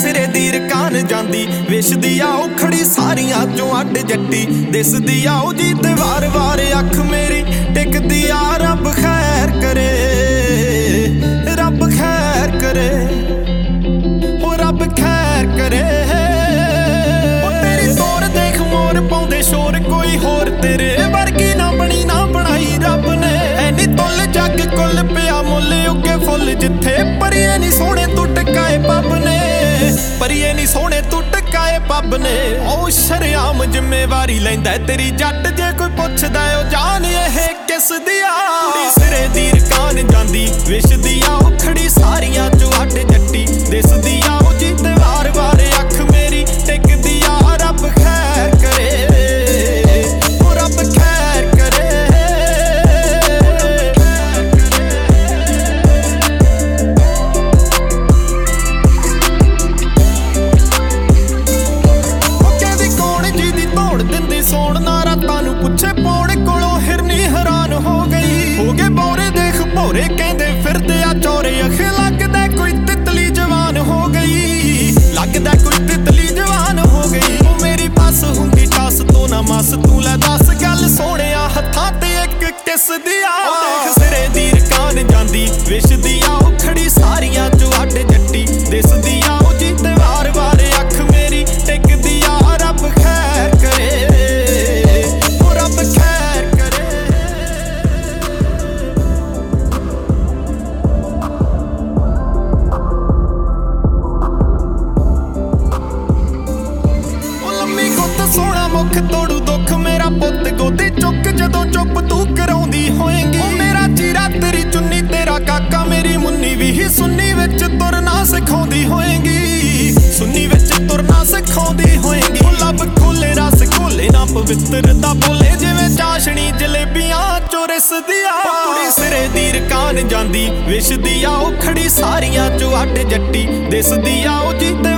सिरे दी रकान जांदी विशदी आओ खड़ी सारियां चों अड जट्टी दिसदी आओ जी ते वार वार अख मेरी टिकदी आ रब खैर करे रब खैर करे ओ रब खैर करे ओ तेरी तोर देख मोर पाउंदे शोर कोई होर तेरे वर्गी ना बनी ना बनाई रब ने ऐनी तुल जग कुल पिया मुल उगे फुल जिथे परिए नी सोहणे तू टकाए पब ने परिए नी सोहणे तू टकाए पब ने ओ शरेआम जिम्मेवारी लैंदा तेरी जट जे कोई पुछदा ओ जान एह किस दी आ कुड़ी सिरे दी रकान जांदी विशदी आओ खड़ी सारियां चों अड जट्टी दिसदी आओ जी ते वार वार अख मेरी टिकदी आ रब खैर करे ओ रब खैर करे सोण ना रातां नूं पुछे पौड़ कोलों हिरनी हैरान हो गए बोरे देख भोरे कहंदे फिरदे आ चोरे अखे लगदा कोई तितली जवान हो गई लगदा कोई तितली जवान हो गई ओ मेरी बस हुंदी टस तो ना मस तू लै दस गल सोहणिया हत्थां ते इक किस दी आ देख सिरे दी रकान जांदी विशदी आओ खड़ी सारियां चों अड जट्टी दिसदी आओ जी ते वार वार अख मेरी टिकदी आ रब खैर करे सोहना मुख तोड़ू दुख मेरा पुत गोदी चुक जदों चुप तू कराउंदी होएगी मेरा चीरा तेरी चुन्नी तेरा काका मेरी मुन्नी भी ही सुन्नी विच तुरना सिखाउंदी होएगी सुन्नी विच तुरना सिखाउंदी होएगी लब खोले रस खोले ना पवित्रता बोले जिवें चाशनी जलेबियां चोरस दिया कुड़ी सिरे दी रकान जांदी विशदी आओ खड़ी सारियां चों अड जट्टी दिसदी आओ जी ते